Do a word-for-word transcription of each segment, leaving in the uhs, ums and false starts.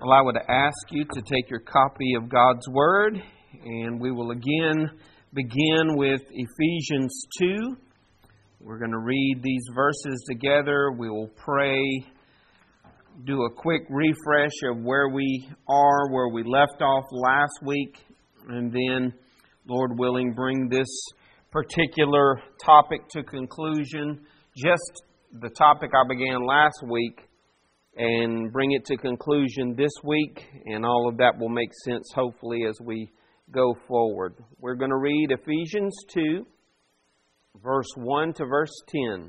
Well, I would ask you to take your copy of God's Word, and we will again begin with Ephesians two. We're going to read these verses together. We will pray, do a quick refresh of where we are, where we left off last week, and then, Lord willing, bring this particular topic to conclusion. Just the topic I began last week, and bring it to conclusion this week, and all of that will make sense hopefully as we go forward. We're going to read Ephesians two, verse one to verse ten.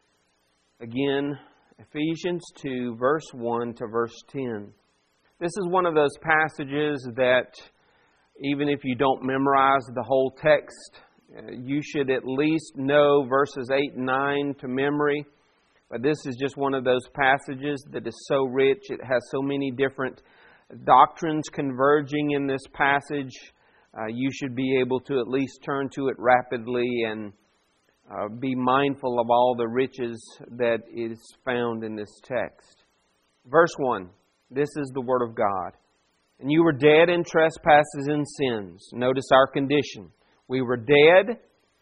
Again, Ephesians two, verse one to verse ten. This is one of those passages that even if you don't memorize the whole text, you should at least know verses eight and nine to memory. But this is just one of those passages that is so rich. It has so many different doctrines converging in this passage. Uh, you should be able to at least turn to it rapidly and uh, be mindful of all the riches that is found in this text. Verse one, this is the Word of God. And you were dead in trespasses and sins. Notice our condition. We were dead.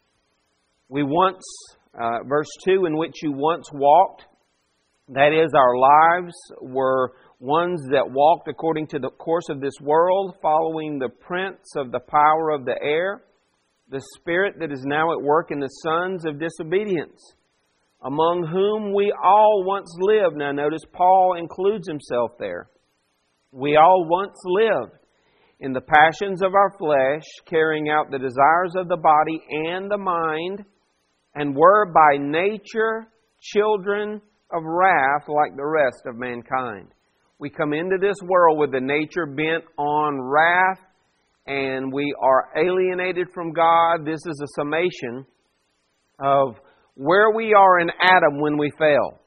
We once... Uh, verse two, in which you once walked, that is, our lives were ones that walked according to the course of this world, following the prince of the power of the air, the spirit that is now at work in the sons of disobedience, among whom we all once lived. Now notice Paul includes himself there. We all once lived in the passions of our flesh, carrying out the desires of the body and the mind, and were by nature children of wrath like the rest of mankind. We come into this world with the nature bent on wrath, and we are alienated from God. This is a summation of where we are in Adam when we fell.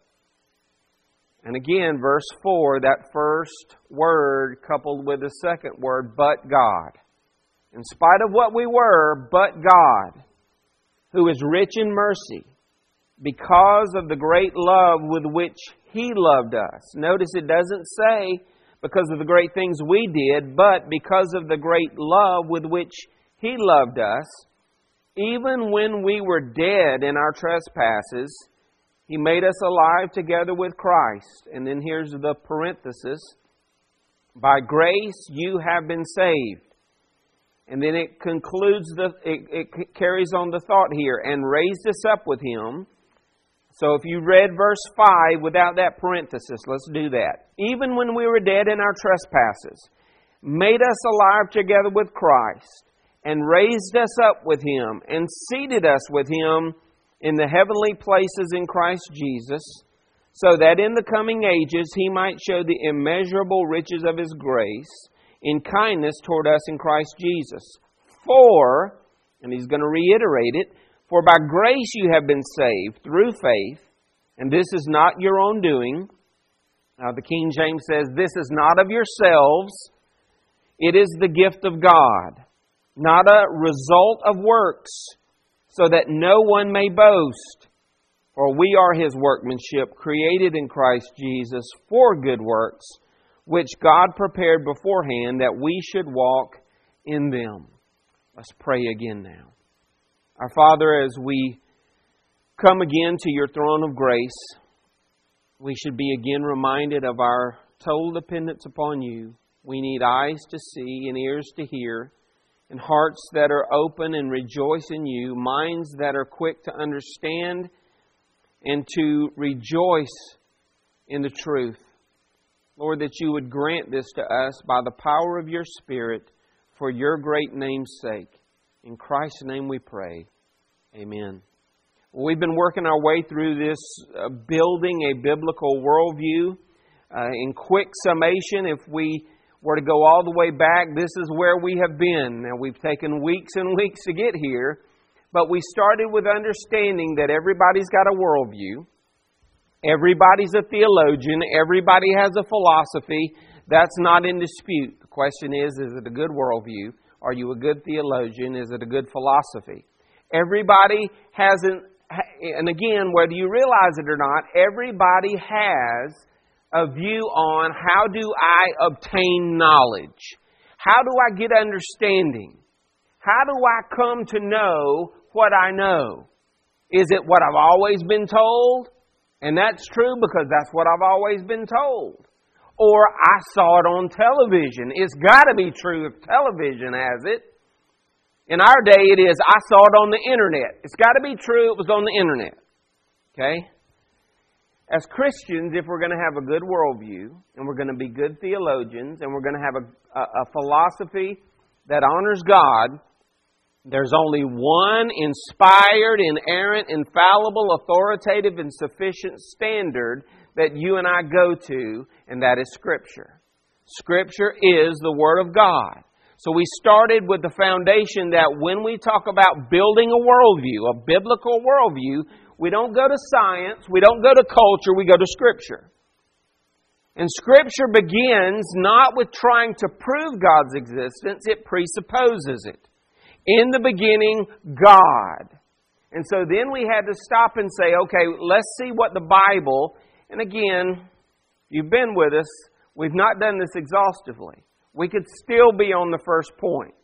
And again, verse four, that first word coupled with the second word, but God. In spite of what we were, but God, who is rich in mercy, because of the great love with which He loved us. Notice it doesn't say because of the great things we did, but because of the great love with which He loved us. Even when we were dead in our trespasses, He made us alive together with Christ. And then here's the parenthesis. By grace you have been saved. And then it concludes, the it, it carries on the thought here, and raised us up with Him. So if you read verse five without that parenthesis, let's do that. Even when we were dead in our trespasses, made us alive together with Christ, and raised us up with Him, and seated us with Him in the heavenly places in Christ Jesus, so that in the coming ages He might show the immeasurable riches of His grace, in kindness toward us in Christ Jesus. For, and he's going to reiterate it, for by grace you have been saved through faith, and this is not your own doing. Now the King James says, this is not of yourselves, it is the gift of God, not a result of works, so that no one may boast. For we are His workmanship, created in Christ Jesus for good works, which God prepared beforehand that we should walk in them. Let's pray again now. Our Father, as we come again to Your throne of grace, we should be again reminded of our total dependence upon You. We need eyes to see and ears to hear, and hearts that are open and rejoice in You, minds that are quick to understand and to rejoice in the truth. Lord, that You would grant this to us by the power of Your Spirit for Your great name's sake. In Christ's name we pray. Amen. Well, we've been working our way through this uh, building a biblical worldview. Uh, in quick summation, if we were to go all the way back, this is where we have been. Now, we've taken weeks and weeks to get here, but we started with understanding that everybody's got a worldview. Everybody's a theologian. Everybody has a philosophy. That's not in dispute. The question is, is it a good worldview? Are you a good theologian? Is it a good philosophy? Everybody has an, and again, whether you realize it or not, everybody has a view on how do I obtain knowledge? How do I get understanding? How do I come to know what I know? Is it what I've always been told? And that's true because that's what I've always been told. Or I saw it on television. It's got to be true if television has it. In our day it is, I saw it on the internet. It's got to be true it was on the internet. Okay? As Christians, if we're going to have a good worldview, and we're going to be good theologians, and we're going to have a, a, a philosophy that honors God, there's only one inspired, inerrant, infallible, authoritative, and sufficient standard that you and I go to, and that is Scripture. Scripture is the Word of God. So we started with the foundation that when we talk about building a worldview, a biblical worldview, we don't go to science, we don't go to culture, we go to Scripture. And Scripture begins not with trying to prove God's existence, it presupposes it. In the beginning, God. And so then we had to stop and say, okay, let's see what the Bible, and again, you've been with us, we've not done this exhaustively. We could still be on the first point,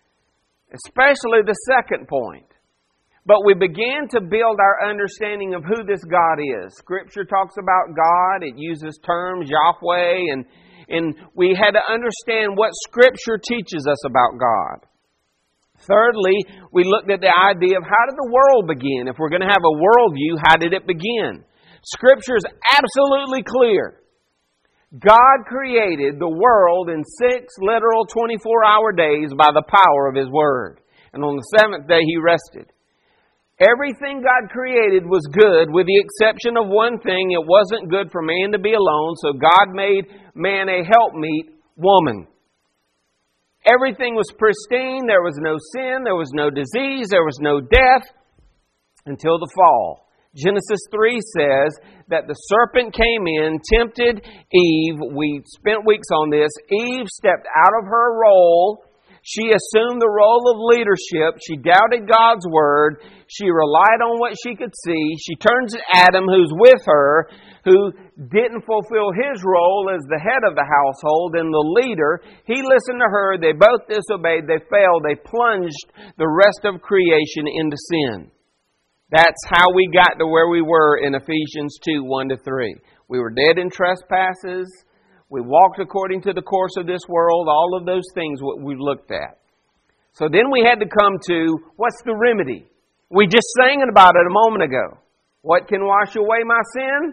especially the second point. But we began to build our understanding of who this God is. Scripture talks about God. It uses terms, Yahweh. And, and we had to understand what Scripture teaches us about God. Thirdly, we looked at the idea of how did the world begin? If we're going to have a worldview, how did it begin? Scripture is absolutely clear. God created the world in six literal twenty-four hour days by the power of His Word. And on the seventh day He rested. Everything God created was good with the exception of one thing. It wasn't good for man to be alone, so God made man a helpmeet, woman. Everything was pristine. There was no sin. There was no disease. There was no death until the fall. Genesis three says that the serpent came in, tempted Eve. We spent weeks on this. Eve stepped out of her role. She assumed the role of leadership. She doubted God's Word. She relied on what she could see. She turns to Adam, who's with her, who didn't fulfill his role as the head of the household and the leader. He listened to her. They both disobeyed. They failed. They plunged the rest of creation into sin. That's how we got to where we were in Ephesians two, one to three. We were dead in trespasses. We walked according to the course of this world. All of those things what we've looked at. So then we had to come to, what's the remedy? We just sang about it a moment ago. What can wash away my sin?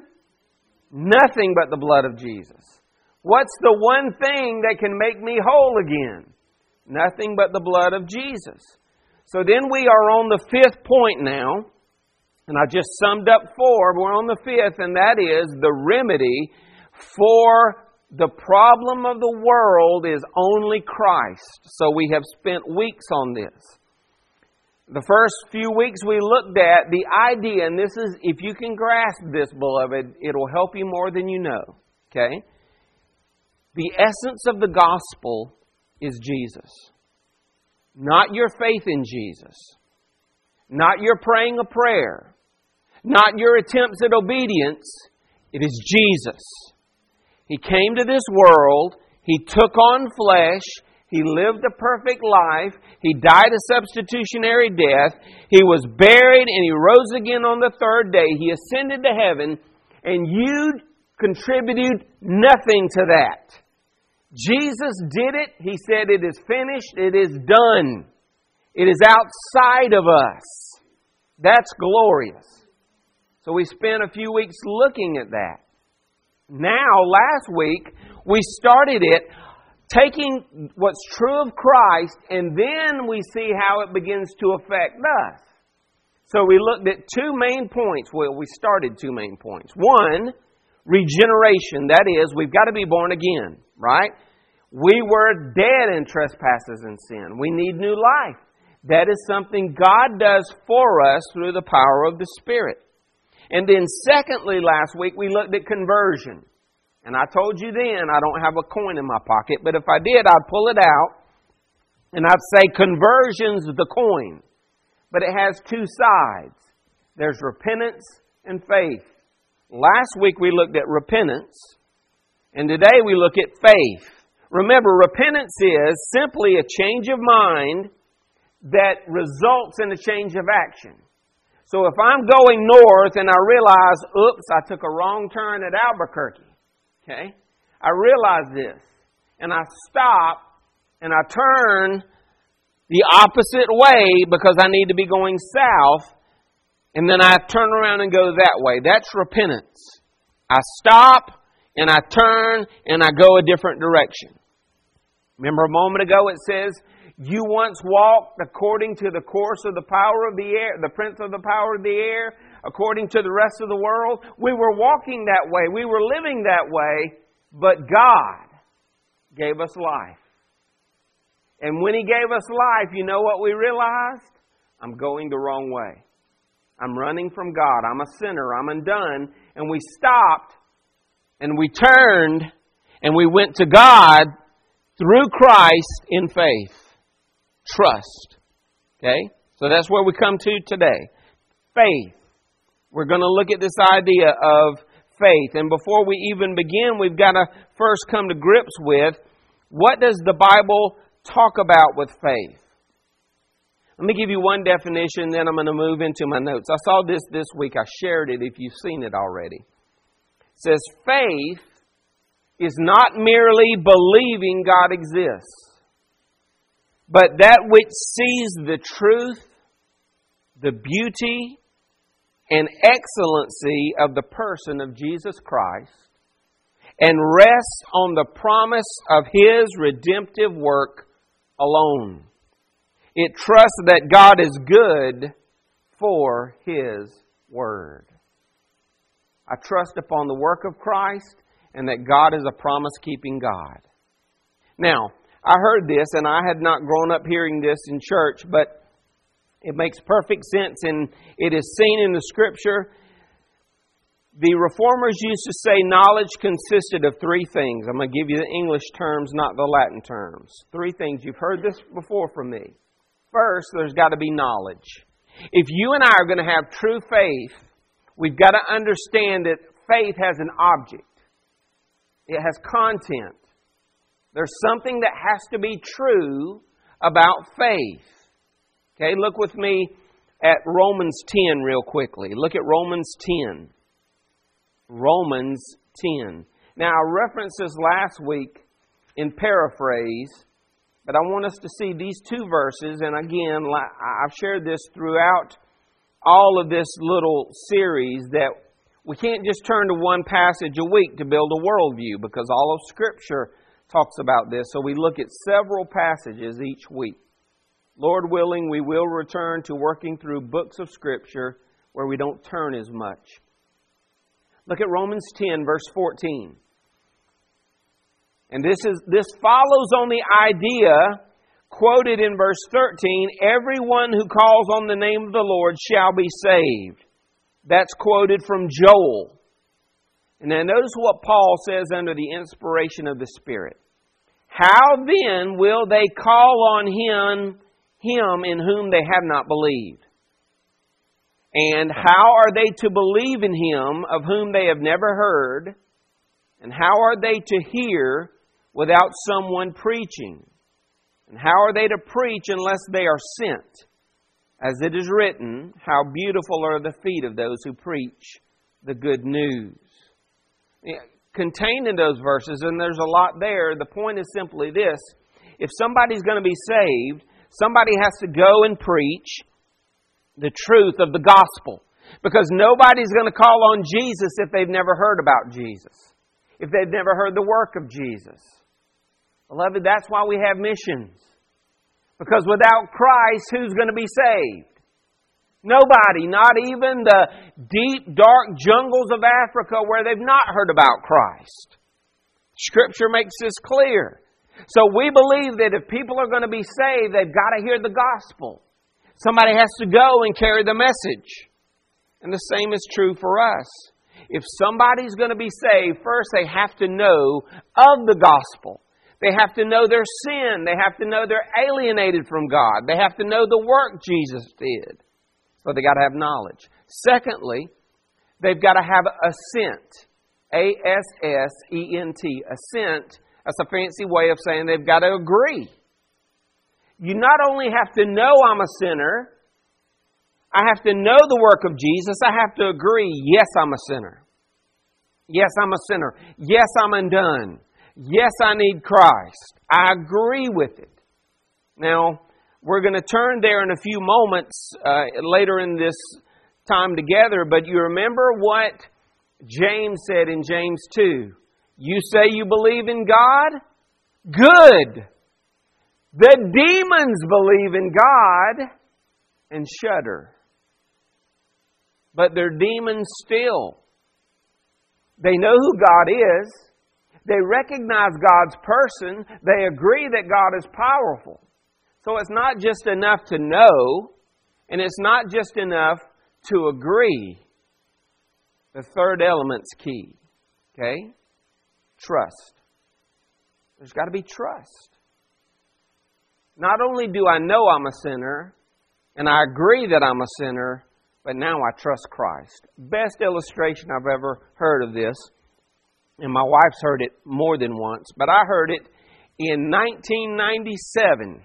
Nothing but the blood of Jesus. What's the one thing that can make me whole again? Nothing but the blood of Jesus. So then we are on the fifth point now. And I just summed up four. We're on the fifth, and that is the remedy for the problem of the world is only Christ. So we have spent weeks on this. The first few weeks we looked at the idea, and this is, if you can grasp this, beloved, it'll help you more than you know. Okay? The essence of the gospel is Jesus. Not your faith in Jesus. Not your praying a prayer. Not your attempts at obedience. It is Jesus. He came to this world. He took on flesh. He lived a perfect life. He died a substitutionary death. He was buried and He rose again on the third day. He ascended to heaven. And you contributed nothing to that. Jesus did it. He said, it is finished. It is done. It is outside of us. That's glorious. So we spent a few weeks looking at that. Now, last week, we started it taking what's true of Christ, and then we see how it begins to affect us. So we looked at two main points. Well, we started two main points. One, regeneration. That is, we've got to be born again, right? We were dead in trespasses and sin. We need new life. That is something God does for us through the power of the Spirit. And then secondly, last week, we looked at conversion. And I told you then, I don't have a coin in my pocket, but if I did, I'd pull it out and I'd say conversion's the coin. But it has two sides. There's repentance and faith. Last week we looked at repentance. And today we look at faith. Remember, repentance is simply a change of mind that results in a change of action. So if I'm going north and I realize, oops, I took a wrong turn at Albuquerque. Okay? I realize this. And I stop and I turn the opposite way because I need to be going south. And then I turn around and go that way. That's repentance. I stop and I turn and I go a different direction. Remember a moment ago it says, you once walked according to the course of the power of the air, the prince of the power of the air, according to the rest of the world. We were walking that way. We were living that way, but God gave us life. And when He gave us life, you know what we realized? I'm going the wrong way. I'm running from God. I'm a sinner. I'm undone. And we stopped and we turned and we went to God through Christ in faith. Trust. Okay? So that's where we come to today. Faith. We're going to look at this idea of faith. And before we even begin, we've got to first come to grips with, what does the Bible talk about with faith? Let me give you one definition, then I'm going to move into my notes. I saw this this week. I shared it if you've seen it already. It says, faith is not merely believing God exists, but that which sees the truth, the beauty, and excellency of the person of Jesus Christ and rests on the promise of His redemptive work alone. It trusts that God is good for His Word. I trust upon the work of Christ and that God is a promise-keeping God. Now, I heard this, and I had not grown up hearing this in church, but it makes perfect sense, and it is seen in the Scripture. The Reformers used to say knowledge consisted of three things. I'm going to give you the English terms, not the Latin terms. Three things. You've heard this before from me. First, there's got to be knowledge. If you and I are going to have true faith, we've got to understand that faith has an object. It has content. There's something that has to be true about faith. Okay, look with me at Romans ten real quickly. Look at Romans ten. Romans ten. Now, I referenced this last week in paraphrase, but I want us to see these two verses. And again, I've shared this throughout all of this little series, that we can't just turn to one passage a week to build a worldview, because all of Scripture talks about this. So we look at several passages each week. Lord willing, we will return to working through books of Scripture where we don't turn as much. Look at Romans ten, verse fourteen. And this is this follows on the idea quoted in verse thirteen, everyone who calls on the name of the Lord shall be saved. That's quoted from Joel. And now notice what Paul says under the inspiration of the Spirit. How then will they call on Him, Him in whom they have not believed? And how are they to believe in Him of whom they have never heard? And how are they to hear without someone preaching? And how are they to preach unless they are sent? As it is written, how beautiful are the feet of those who preach the good news. Contained in those verses, and there's a lot there, the point is simply this. If somebody's going to be saved, somebody has to go and preach the truth of the gospel. Because nobody's going to call on Jesus if they've never heard about Jesus. If they've never heard the work of Jesus. Beloved, that's why we have missions. Because without Christ, who's going to be saved? Nobody, not even the deep, dark jungles of Africa where they've not heard about Christ. Scripture makes this clear. So we believe that if people are going to be saved, they've got to hear the gospel. Somebody has to go and carry the message. And the same is true for us. If somebody's going to be saved, first they have to know of the gospel. They have to know their sin. They have to know they're alienated from God. They have to know the work Jesus did. So they got to have knowledge. Secondly, they've got to have assent. A S S E N T. Assent. That's a fancy way of saying they've got to agree. You not only have to know I'm a sinner, I have to know the work of Jesus, I have to agree, yes, I'm a sinner. Yes, I'm a sinner. Yes, I'm undone. Yes, I need Christ. I agree with it. Now, we're going to turn there in a few moments uh, later in this time together, but you remember what James said in James two. You say you believe in God? Good. The demons believe in God and shudder. But they're demons still. They know who God is. They recognize God's person. They agree that God is powerful. So it's not just enough to know, and it's not just enough to agree. The third element's key. Okay? Trust. There's got to be trust. Not only do I know I'm a sinner, and I agree that I'm a sinner, but now I trust Christ. Best illustration I've ever heard of this, and my wife's heard it more than once, but I heard it in nineteen ninety-seven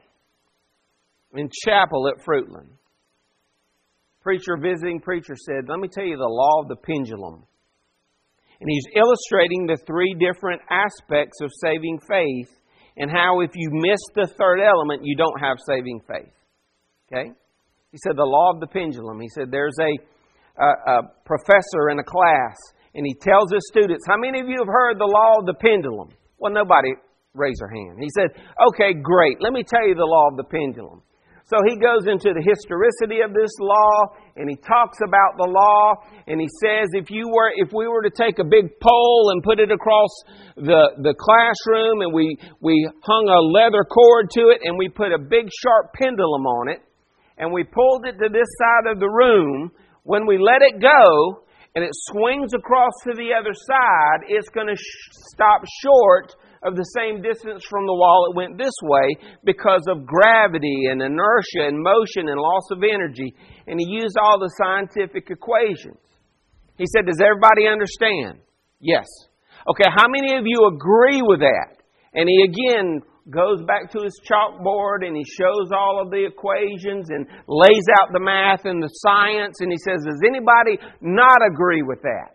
in chapel at Fruitland. Preacher, visiting preacher said, let me tell you the law of the pendulum. And he's illustrating the three different aspects of saving faith and how if you miss the third element, you don't have saving faith. Okay? He said the law of the pendulum. He said there's a, a, a professor in a class and he tells his students, how many of you have heard the law of the pendulum? Well, nobody raised their hand. He said, okay, great. Let me tell you the law of the pendulum. So he goes into the historicity of this law, and he talks about the law, and he says if you were, if we were to take a big pole and put it across the, the classroom, and we, we hung a leather cord to it, and we put a big sharp pendulum on it, and we pulled it to this side of the room, when we let it go, and it swings across to the other side, it's going to sh- stop short of the same distance from the wall it went this way because of gravity and inertia and motion and loss of energy. And he used all the scientific equations. He said, does everybody understand? Yes. Okay, how many of you agree with that? And he again goes back to his chalkboard and he shows all of the equations and lays out the math and the science. And he says, does anybody not agree with that?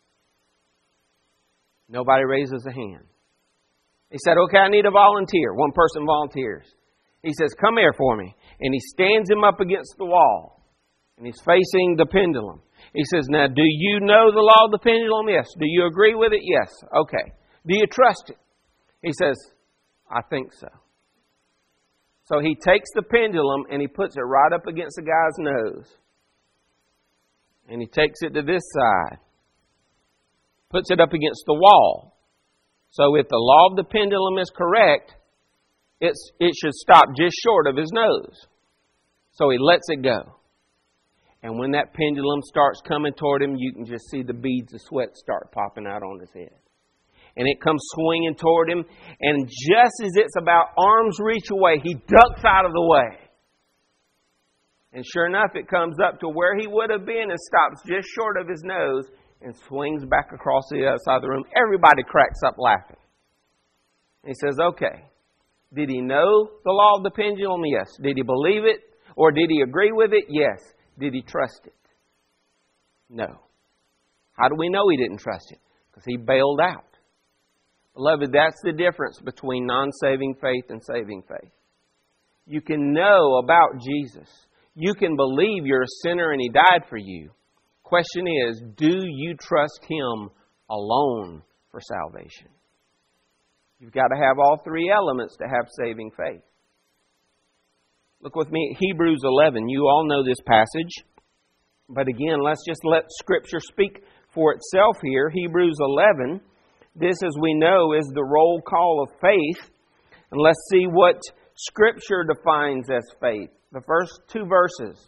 Nobody raises a hand. He said, okay, I need a volunteer. One person volunteers. He says, come here for me. And he stands him up against the wall. And he's facing the pendulum. He says, now, do you know the law of the pendulum? Yes. Do you agree with it? Yes. Okay. Do you trust it? He says, I think so. So he takes the pendulum and he puts it right up against the guy's nose. And he takes it to this side. Puts it up against the wall. So if the law of the pendulum is correct, it's, it should stop just short of his nose. So he lets it go. And when that pendulum starts coming toward him, you can just see the beads of sweat start popping out on his head. And it comes swinging toward him. And just as it's about arm's reach away, he ducks out of the way. And sure enough, it comes up to where he would have been and stops just short of his nose and swings back across the other side of the room. Everybody cracks up laughing. He says, okay, did he know the law of the pendulum? Yes. Did he believe it? Or did he agree with it? Yes. Did he trust it? No. How do we know he didn't trust it? Because he bailed out. Beloved, that's the difference between non-saving faith and saving faith. You can know about Jesus. You can believe you're a sinner and He died for you. Question is, do you trust Him alone for salvation? You've got to have all three elements to have saving faith. Look with me at Hebrews eleven. You all know this passage. But again, let's just let Scripture speak for itself here. Hebrews eleven. This, as we know, is the roll call of faith. And let's see what Scripture defines as faith. The first two verses.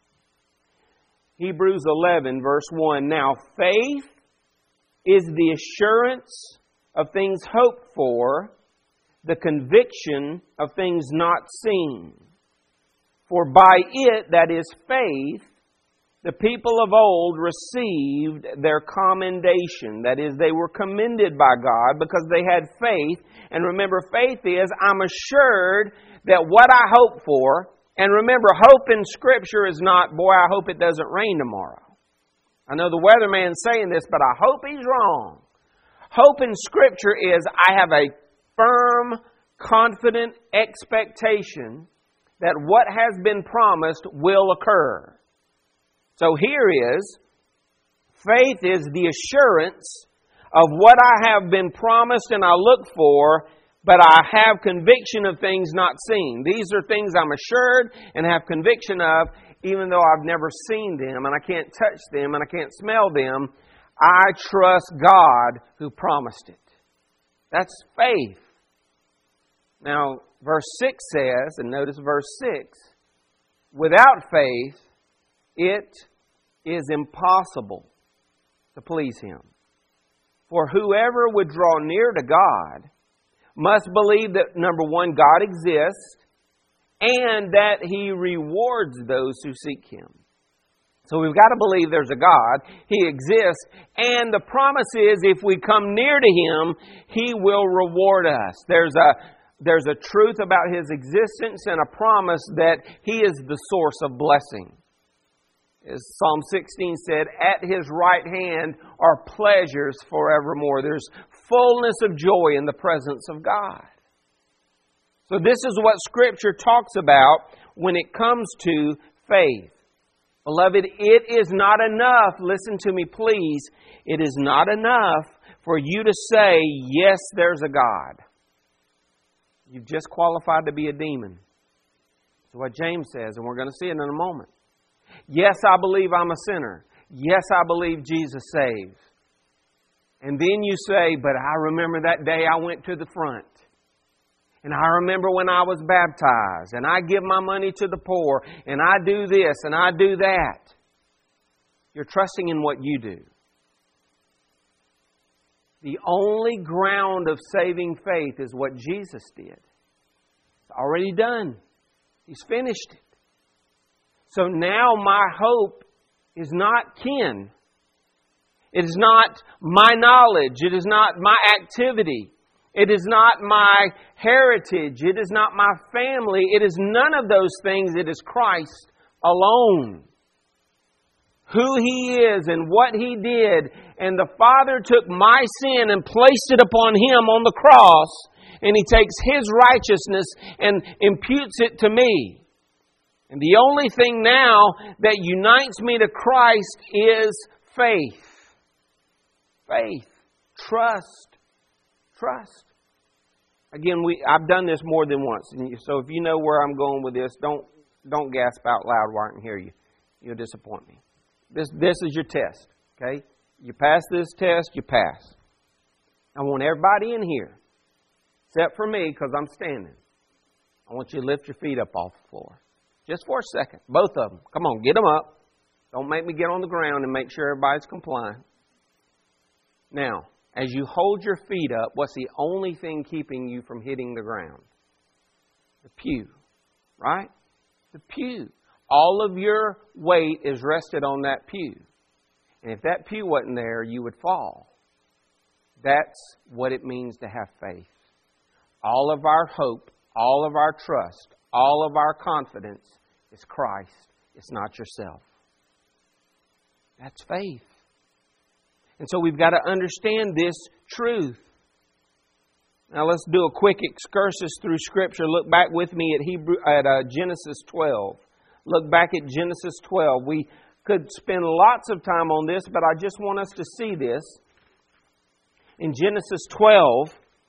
Hebrews eleven, verse one. Now, faith is the assurance of things hoped for, the conviction of things not seen. For by it, that is faith, the people of old received their commendation. That is, they were commended by God because they had faith. And remember, faith is, I'm assured that what I hope for, and remember, hope in Scripture is not, boy, I hope it doesn't rain tomorrow. I know the weatherman's saying this, but I hope he's wrong. Hope in Scripture is, I have a firm, confident expectation that what has been promised will occur. So here is, faith is the assurance of what I have been promised and I look for, but I have conviction of things not seen. These are things I'm assured and have conviction of, even though I've never seen them and I can't touch them and I can't smell them. I trust God who promised it. That's faith. Now, verse six says, and notice verse six, without faith, it is impossible to please Him. For whoever would draw near to God must believe that, number one, God exists, and that He rewards those who seek Him. So we've got to believe there's a God, He exists, and the promise is if we come near to Him, He will reward us. There's a, there's a truth about His existence and a promise that He is the source of blessing. As Psalm sixteen said, at His right hand are pleasures forevermore. There's fullness of joy in the presence of God. So this is what Scripture talks about when it comes to faith. Beloved, it is not enough, listen to me please, it is not enough for you to say, yes, there's a God. You've just qualified to be a demon. That's what James says, and we're going to see it in a moment. Yes, I believe I'm a sinner. Yes, I believe Jesus saves. And then you say, but I remember that day I went to the front. And I remember when I was baptized. And I give my money to the poor. And I do this and I do that. You're trusting in what you do. The only ground of saving faith is what Jesus did. It's already done. He's finished it. So now my hope is not kin. It is not my knowledge. It is not my activity. It is not my heritage. It is not my family. It is none of those things. It is Christ alone. Who He is and what He did. And the Father took my sin and placed it upon Him on the cross. And He takes His righteousness and imputes it to me. And the only thing now that unites me to Christ is faith. Faith. Trust. Trust. Again, we I've done this more than once. So if you know where I'm going with this, don't don't gasp out loud where I can hear you. You'll disappoint me. This this is your test. Okay? You pass this test, you pass. I want everybody in here, except for me, because I'm standing. I want you to lift your feet up off the floor. Just for a second. Both of them. Come on, get them up. Don't make me get on the ground and make sure everybody's complying. Now, as you hold your feet up, what's the only thing keeping you from hitting the ground? The pew. Right? The pew. All of your weight is rested on that pew. And if that pew wasn't there, you would fall. That's what it means to have faith. All of our hope, all of our trust, all of our confidence is Christ. It's not yourself. That's faith. And so we've got to understand this truth. Now let's do a quick excursus through Scripture. Look back with me at Hebrew at uh, Genesis twelve. Look back at Genesis twelve. We could spend lots of time on this, but I just want us to see this. In Genesis twelve,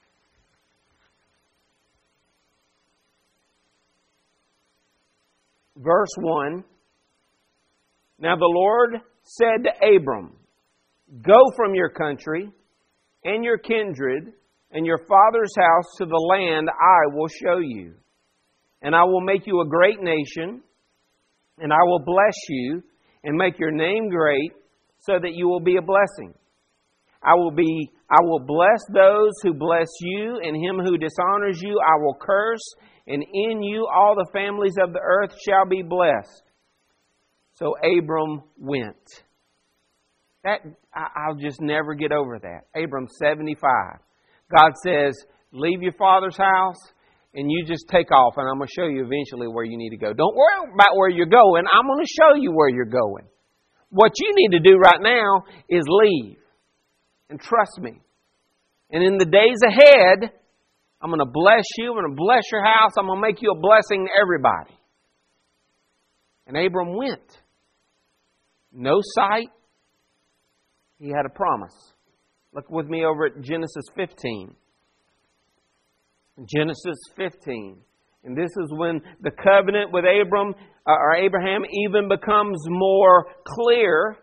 verse one, now the Lord said to Abram, go from your country and your kindred and your father's house to the land I will show you. And I will make you a great nation, and I will bless you and make your name great so that you will be a blessing. I will be, I will bless those who bless you, and him who dishonors you I will curse, and in you all the families of the earth shall be blessed. So Abram went. That I, I'll just never get over that. Abram's seventy-five. God says, leave your father's house and you just take off, and I'm going to show you eventually where you need to go. Don't worry about where you're going. I'm going to show you where you're going. What you need to do right now is leave and trust me. And in the days ahead, I'm going to bless you. I'm going to bless your house. I'm going to make you a blessing to everybody. And Abram went. No sight. He had a promise. Look with me over at Genesis fifteen. Genesis fifteen. And this is when the covenant with Abram uh, or Abraham even becomes more clear.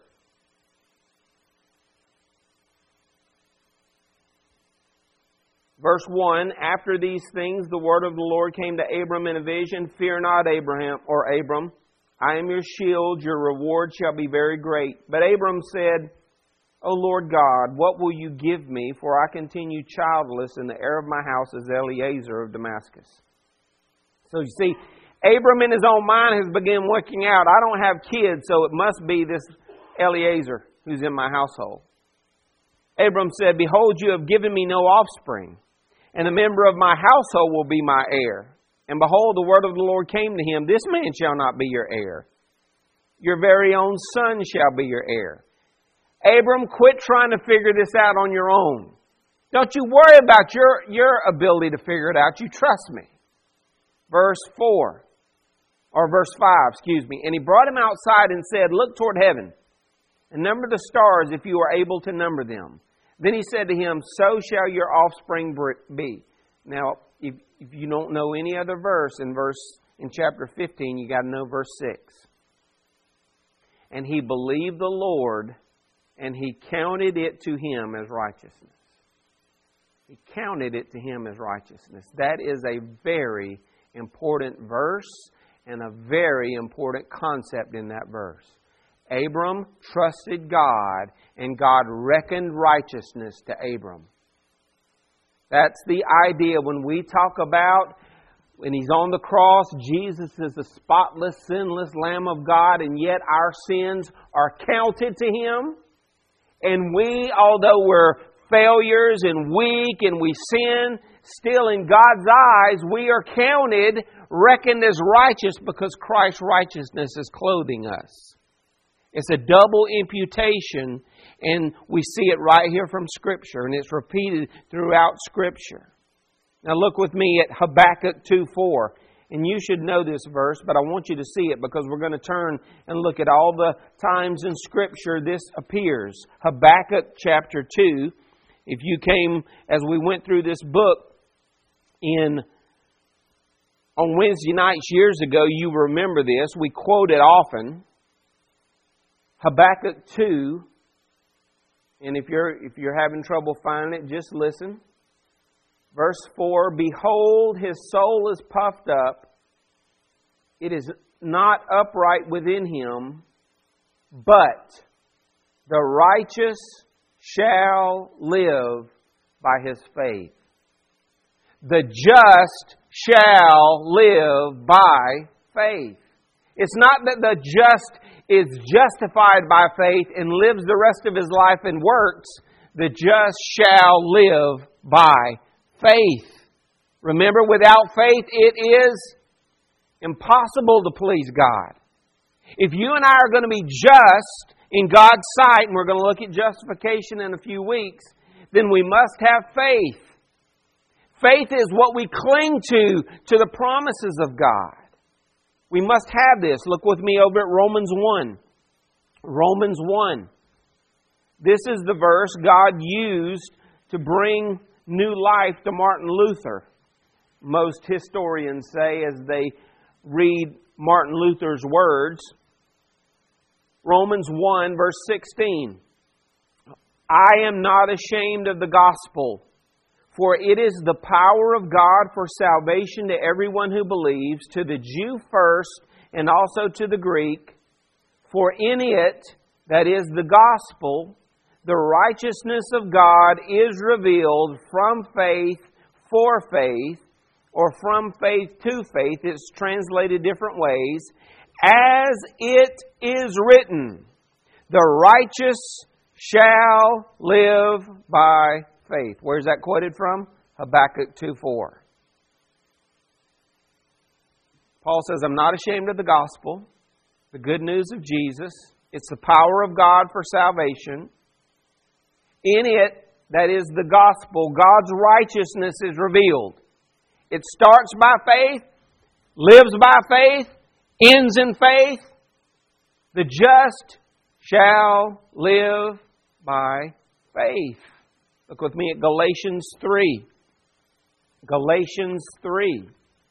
Verse one, after these things, the word of the Lord came to Abram in a vision. Fear not, Abraham or Abram. I am your shield. Your reward shall be very great. But Abram said, O Lord God, what will you give me? For I continue childless, and the heir of my house is Eliezer of Damascus. So you see, Abram in his own mind has begun working out, I don't have kids, so it must be this Eliezer who's in my household. Abram said, Behold, you have given me no offspring, and a member of my household will be my heir. And behold, the word of the Lord came to him, This man shall not be your heir. Your very own son shall be your heir. Abram, quit trying to figure this out on your own. Don't you worry about your, your ability to figure it out. You trust me. Verse four, or verse five, excuse me. And he brought him outside and said, Look toward heaven and number the stars if you are able to number them. Then he said to him, So shall your offspring be. Now, if, if you don't know any other verse in verse in chapter fifteen, you got to know verse six. And he believed the Lord, and He counted it to him as righteousness. He counted it to him as righteousness. That is a very important verse and a very important concept in that verse. Abram trusted God, and God reckoned righteousness to Abram. That's the idea when we talk about when He's on the cross, Jesus is the spotless, sinless Lamb of God, and yet our sins are counted to Him. And we, although we're failures and weak and we sin, still in God's eyes, we are counted, reckoned as righteous because Christ's righteousness is clothing us. It's a double imputation, and we see it right here from Scripture, and it's repeated throughout Scripture. Now look with me at Habakkuk two four. And you should know this verse, but I want you to see it because we're going to turn and look at all the times in Scripture this appears. Habakkuk chapter two. If you came as we went through this book in on Wednesday nights years ago, you remember this. We quote it often. Habakkuk two. And if you're if you're having trouble finding it, just listen. Verse four, Behold, his soul is puffed up. It is not upright within him, but the righteous shall live by his faith. The just shall live by faith. It's not that the just is justified by faith and lives the rest of his life in works. The just shall live by faith. Remember, without faith, it is impossible to please God. If you and I are going to be just in God's sight, and we're going to look at justification in a few weeks, then we must have faith. Faith is what we cling to, to the promises of God. We must have this. Look with me over at Romans one. Romans one. This is the verse God used to bring new life to Martin Luther. Most historians say as they read Martin Luther's words. Romans one verse sixteen. I am not ashamed of the gospel, for it is the power of God for salvation to everyone who believes, to the Jew first and also to the Greek. For in it, that is the gospel, the righteousness of God is revealed from faith for faith, or from faith to faith. It's translated different ways. As it is written, the righteous shall live by faith. Where's that quoted from? Habakkuk two four. Paul says, I'm not ashamed of the gospel, the good news of Jesus. It's the power of God for salvation. In it, that is the gospel, God's righteousness is revealed. It starts by faith, lives by faith, ends in faith. The just shall live by faith. Look with me at Galatians three. Galatians three.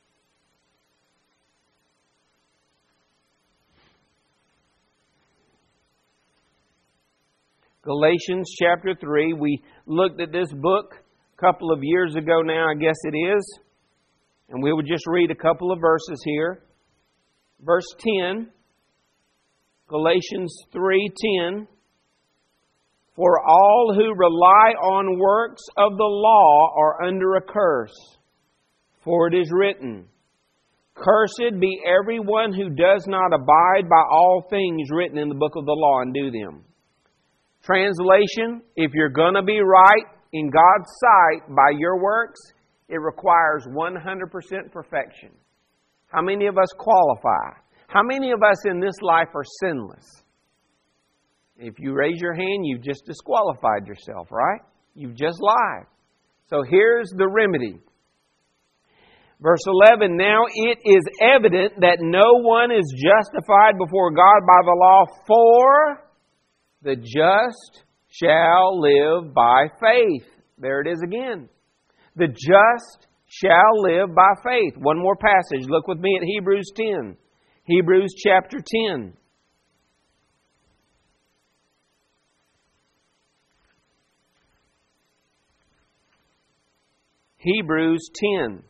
Galatians chapter three. We looked at this book a couple of years ago now, I guess it is. And we would just read a couple of verses here. Verse ten. Galatians three ten. For all who rely on works of the law are under a curse. For it is written, Cursed be everyone who does not abide by all things written in the book of the law and do them. Translation, if you're going to be right in God's sight by your works, it requires one hundred percent perfection. How many of us qualify? How many of us in this life are sinless? If you raise your hand, you've just disqualified yourself, right? You've just lied. So here's the remedy. Verse eleven, Now it is evident that no one is justified before God by the law, for the just shall live by faith. There it is again. The just shall live by faith. One more passage. Look with me at Hebrews ten. Hebrews chapter ten. Hebrews ten.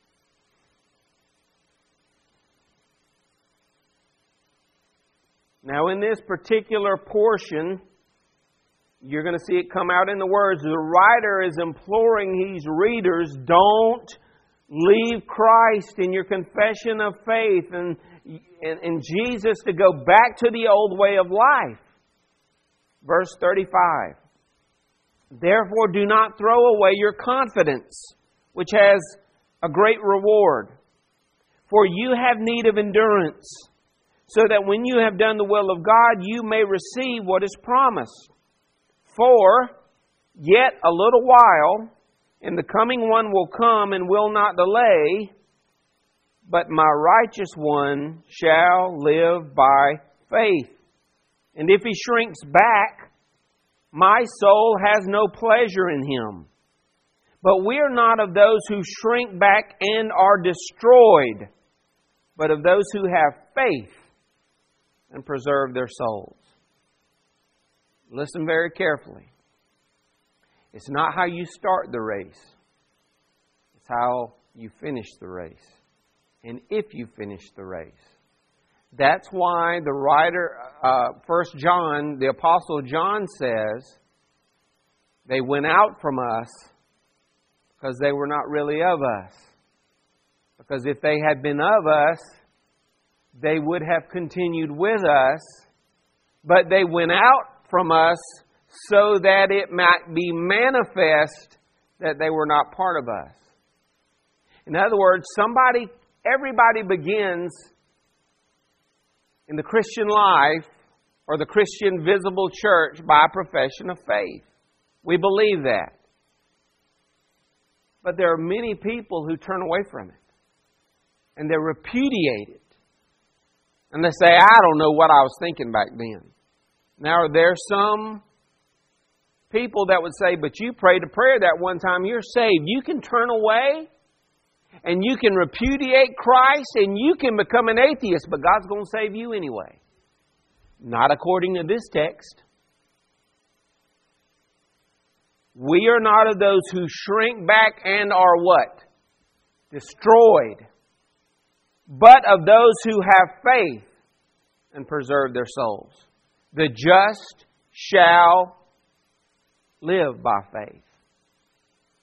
Now in this particular portion, you're going to see it come out in the words. The writer is imploring his readers, don't leave Christ in your confession of faith and, and, and Jesus to go back to the old way of life. Verse thirty-five. Therefore do not throw away your confidence, which has a great reward. For you have need of endurance, so that when you have done the will of God, you may receive what is promised. For yet a little while, and the coming one will come and will not delay, but my righteous one shall live by faith. And if he shrinks back, my soul has no pleasure in him. But we are not of those who shrink back and are destroyed, but of those who have faith and preserve their souls. Listen very carefully. It's not how you start the race. It's how you finish the race. And if you finish the race. That's why the writer, uh, First John, the Apostle John says, they went out from us because they were not really of us. Because if they had been of us, they would have continued with us, but they went out from us so that it might be manifest that they were not part of us. In other words, somebody, everybody begins in the Christian life or the Christian visible church by a profession of faith. We believe that. But there are many people who turn away from it. And they repudiate it. And they say, I don't know what I was thinking back then. Now, are there some people that would say, but you prayed a prayer that one time, you're saved. You can turn away and you can repudiate Christ and you can become an atheist, but God's going to save you anyway. Not according to this text. We are not of those who shrink back and are what? Destroyed. But of those who have faith and preserve their souls. The just shall live by faith.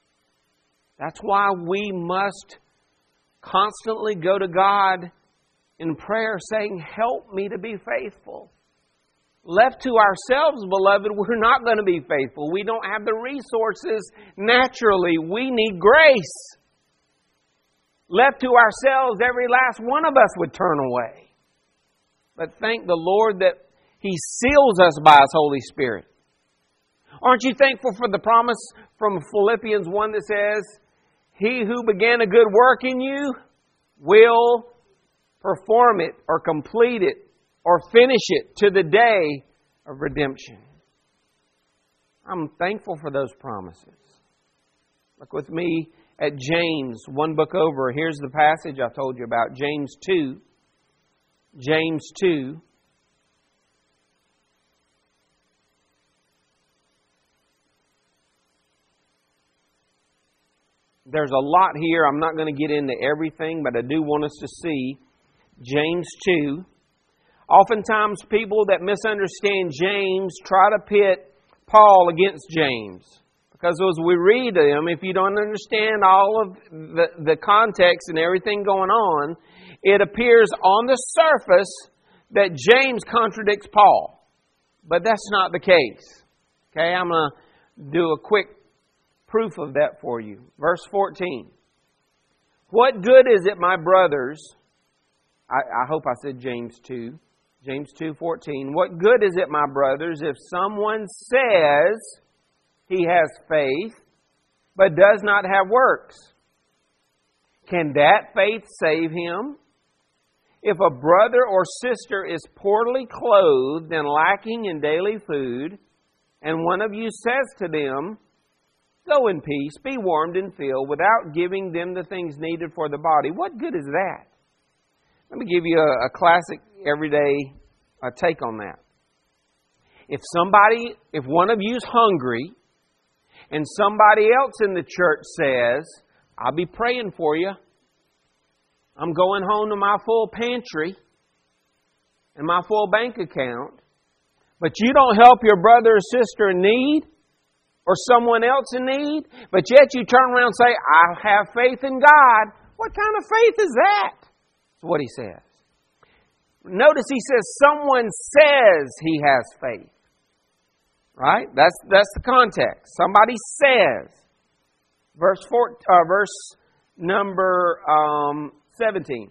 That's why we must constantly go to God in prayer saying, help me to be faithful. Left to ourselves, beloved, we're not going to be faithful. We don't have the resources naturally. We need grace. Left to ourselves, every last one of us would turn away. But thank the Lord that He seals us by His Holy Spirit. Aren't you thankful for the promise from Philippians one that says, He who began a good work in you will perform it or complete it or finish it to the day of redemption. I'm thankful for those promises. Look with me at James, one book over. Here's the passage I told you about, James two. James two. There's a lot here. I'm not going to get into everything, but I do want us to see James two. Oftentimes people that misunderstand James try to pit Paul against James. Because as we read them, if you don't understand all of the, the context and everything going on, it appears on the surface that James contradicts Paul. But that's not the case. Okay, I'm going to do a quick proof of that for you. Verse fourteen. What good is it, my brothers? I, I hope I said James two. James two fourteen. What good is it, my brothers, if someone says he has faith, but does not have works? Can that faith save him? If a brother or sister is poorly clothed and lacking in daily food, and one of you says to them, go in peace, be warmed and filled, without giving them the things needed for the body, what good is that? Let me give you a, a classic everyday uh, take on that. If somebody, if one of you's hungry, and somebody else in the church says, I'll be praying for you. I'm going home to my full pantry and my full bank account. But you don't help your brother or sister in need or someone else in need. But yet you turn around and say, I have faith in God. What kind of faith is that? That's what he says. Notice he says someone says he has faith. Right? That's that's the context. Somebody says. Verse four, uh, verse number um, seventeen.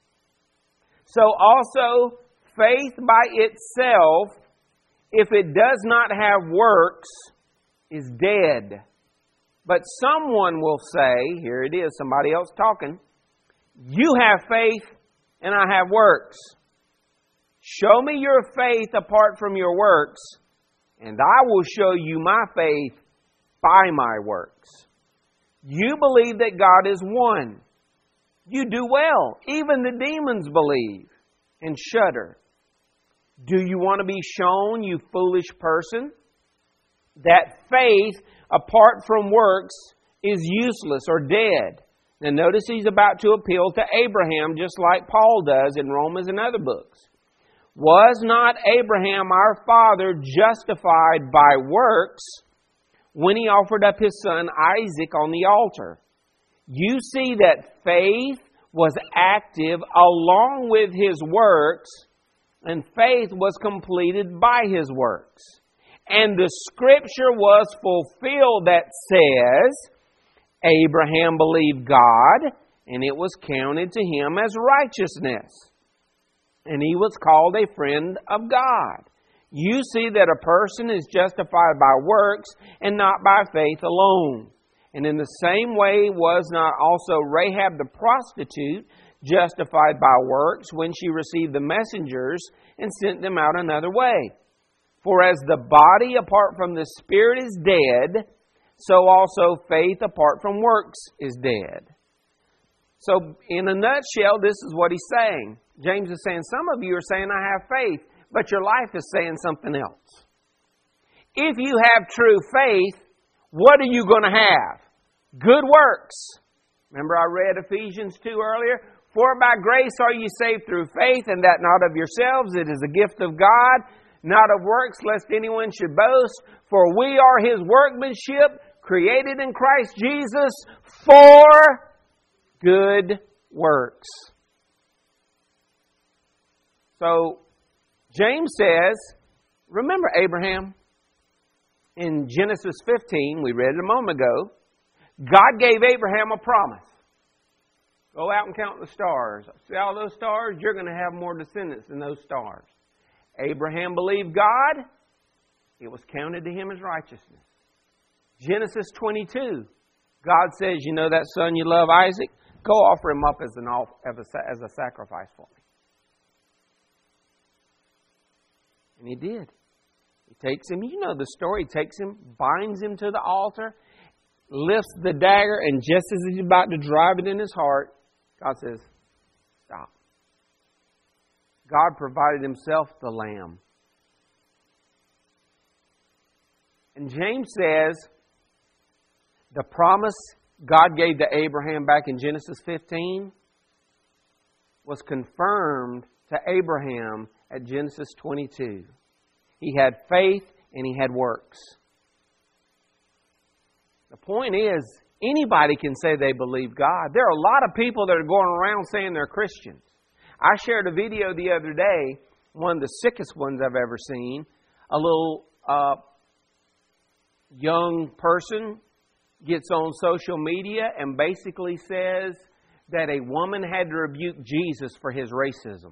So also faith by itself, if it does not have works, is dead. But someone will say, here it is, somebody else talking, you have faith and I have works. Show me your faith apart from your works, and I will show you my faith by my works. You believe that God is one. You do well. Even the demons believe and shudder. Do you want to be shown, you foolish person, that faith apart from works is useless or dead? Now notice he's about to appeal to Abraham just like Paul does in Romans and other books. Was not Abraham our father justified by works when he offered up his son Isaac on the altar? You see that faith was active along with his works, and faith was completed by his works. And the scripture was fulfilled that says, Abraham believed God, and it was counted to him as righteousness. And he was called a friend of God. You see that a person is justified by works and not by faith alone. And in the same way was not also Rahab the prostitute justified by works when she received the messengers and sent them out another way? For as the body apart from the spirit is dead, so also faith apart from works is dead. So in a nutshell, this is what he's saying. James is saying, some of you are saying, I have faith, but your life is saying something else. If you have true faith, what are you going to have? Good works. Remember I read Ephesians two earlier? For by grace are you saved through faith, and that not of yourselves. It is a gift of God, not of works, lest anyone should boast. For we are His workmanship, created in Christ Jesus for good works, So, James says, remember Abraham? In Genesis fifteen, we read it a moment ago, God gave Abraham a promise. Go out and count the stars. See all those stars? You're going to have more descendants than those stars. Abraham believed God. It was counted to him as righteousness. Genesis twenty-two, God says, you know that son you love, Isaac? Go offer him up as, an, as a sacrifice for me. And he did. He takes him, you know the story, he takes him, binds him to the altar, lifts the dagger, and just as he's about to drive it in his heart, God says, stop. God provided himself the lamb. And James says, the promise God gave to Abraham back in Genesis fifteen was confirmed to Abraham at Genesis twenty-two. He had faith and he had works. The point is, anybody can say they believe God. There are a lot of people that are going around saying they're Christians. I shared a video the other day, one of the sickest ones I've ever seen. A little uh, young person gets on social media and basically says that a woman had to rebuke Jesus for his racism.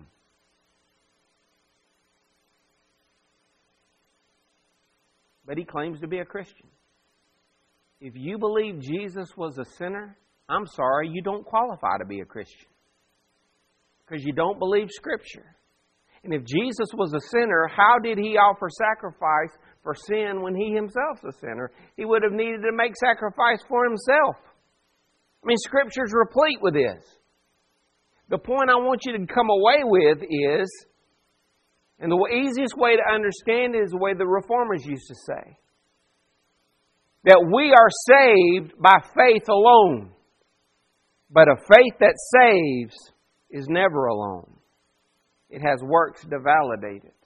But he claims to be a Christian. If you believe Jesus was a sinner, I'm sorry, you don't qualify to be a Christian. Because you don't believe Scripture. And if Jesus was a sinner, how did He offer sacrifice for sin when He Himself's a sinner? He would have needed to make sacrifice for Himself. I mean, Scripture's replete with this. The point I want you to come away with is, and the easiest way to understand it is the way the Reformers used to say, that we are saved by faith alone. But a faith that saves is never alone. It has works to validate it.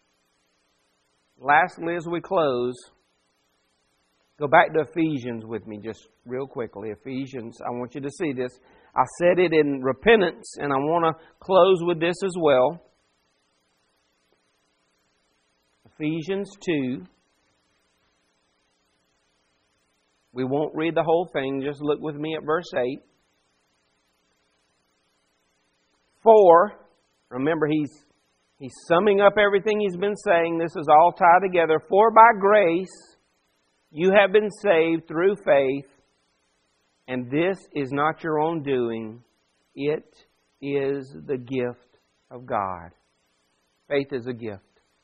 Lastly, as we close, go back to Ephesians with me just real quickly. Ephesians, I want you to see this. I said it in repentance, and I want to close with this as well. Ephesians two. We won't read the whole thing. Just look with me at verse eight. For, remember he's, he's summing up everything he's been saying. This is all tied together. For by grace you have been saved through faith, and this is not your own doing. It is the gift of God. Faith is a gift.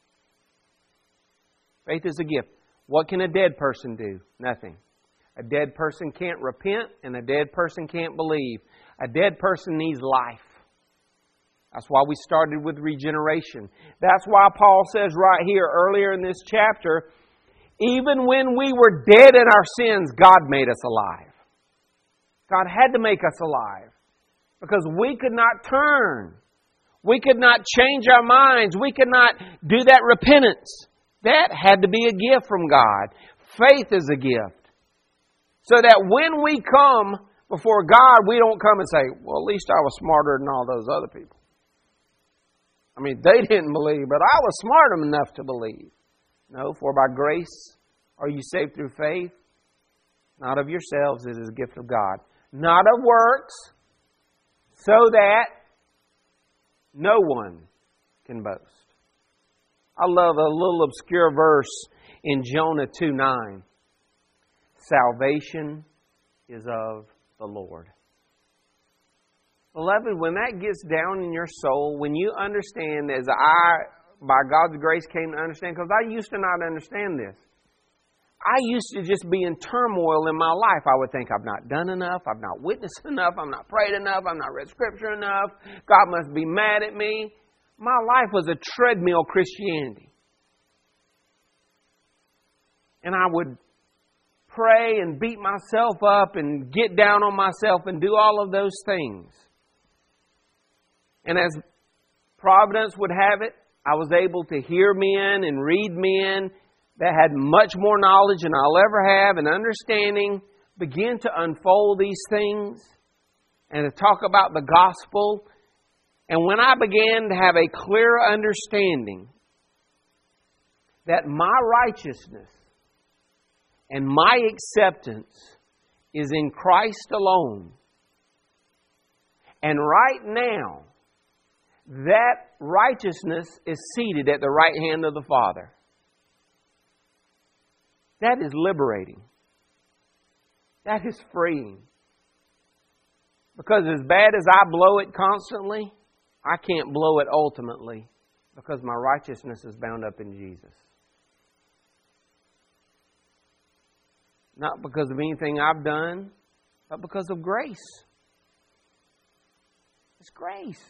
Faith is a gift. What can a dead person do? Nothing. A dead person can't repent, and a dead person can't believe. A dead person needs life. That's why we started with regeneration. That's why Paul says right here earlier in this chapter, even when we were dead in our sins, God made us alive. God had to make us alive because we could not turn. We could not change our minds. We could not do that repentance. That had to be a gift from God. Faith is a gift. So that when we come before God, we don't come and say, well, at least I was smarter than all those other people. I mean, they didn't believe, but I was smart enough to believe. No, for by grace are you saved through faith, not of yourselves, it is a gift of God. Not of works, so that no one can boast. I love a little obscure verse in Jonah two nine. Salvation is of the Lord. Beloved, when that gets down in your soul, when you understand, as I, by God's grace, came to understand, because I used to not understand this. I used to just be in turmoil in my life. I would think I've not done enough, I've not witnessed enough, I'm not prayed enough, I've not read Scripture enough, God must be mad at me. My life was a treadmill Christianity. And I would pray and beat myself up and get down on myself and do all of those things. And as providence would have it, I was able to hear men and read men that had much more knowledge than I'll ever have and understanding begin to unfold these things and to talk about the gospel And when I began to have a clear understanding that my righteousness and my acceptance is in Christ alone, and right now, that righteousness is seated at the right hand of the Father. That is liberating. That is freeing. Because as bad as I blow it constantly, I can't blow it ultimately because my righteousness is bound up in Jesus. Not because of anything I've done, but because of grace. It's grace.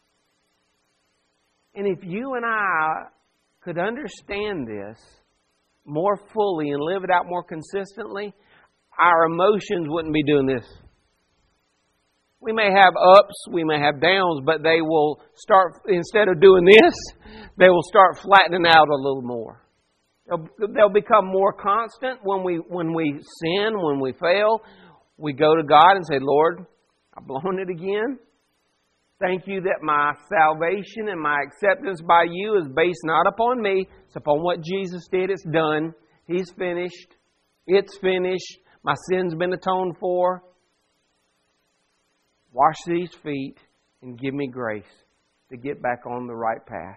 And if you and I could understand this more fully and live it out more consistently, our emotions wouldn't be doing this. We may have ups, we may have downs, but they will start, instead of doing this, they will start flattening out a little more. They'll, they'll become more constant when we when we sin, when we fail. We go to God and say, Lord, I've blown it again. Thank you that my salvation and my acceptance by you is based not upon me. It's upon what Jesus did. It's done. He's finished. It's finished. My sin's been atoned for. Wash these feet and give me grace to get back on the right path.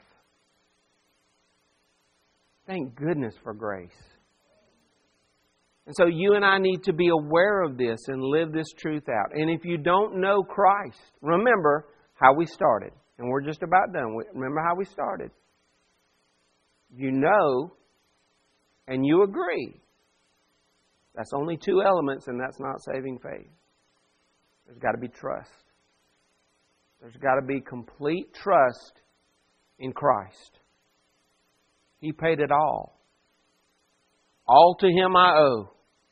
Thank goodness for grace. And so you and I need to be aware of this and live this truth out. And if you don't know Christ, remember how we started. And we're just about done. Remember how we started. You know and you agree. That's only two elements, and that's not saving faith. There's got to be trust. There's got to be complete trust in Christ. He paid it all. All to Him I owe.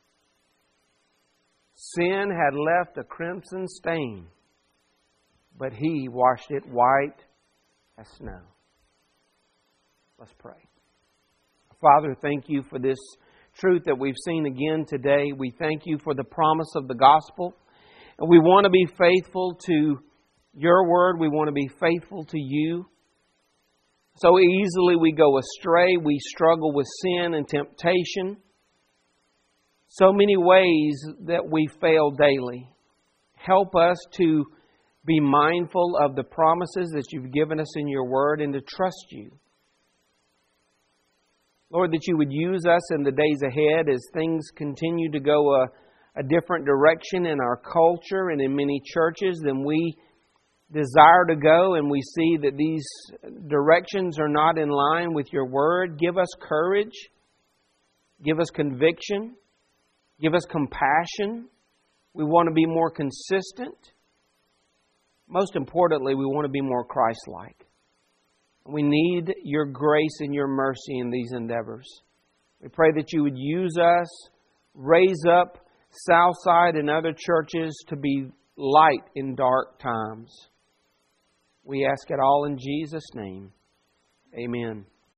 Sin had left a crimson stain, but He washed it white as snow. Let's pray. Father, thank you for this truth that we've seen again today. We thank you for the promise of the gospel. And we want to be faithful to your word. We want to be faithful to you. So easily we go astray. We struggle with sin and temptation. So many ways that we fail daily. Help us to be mindful of the promises that you've given us in your word and to trust you. Lord, that you would use us in the days ahead as things continue to go a, a different direction in our culture and in many churches than we desire to go, and we see that these directions are not in line with your word. Give us courage. Give us conviction. Give us compassion. We want to be more consistent. Most importantly, we want to be more Christ-like. We need your grace and your mercy in these endeavors. We pray that you would use us, raise up Southside and other churches to be light in dark times. We ask it all in Jesus' name. Amen.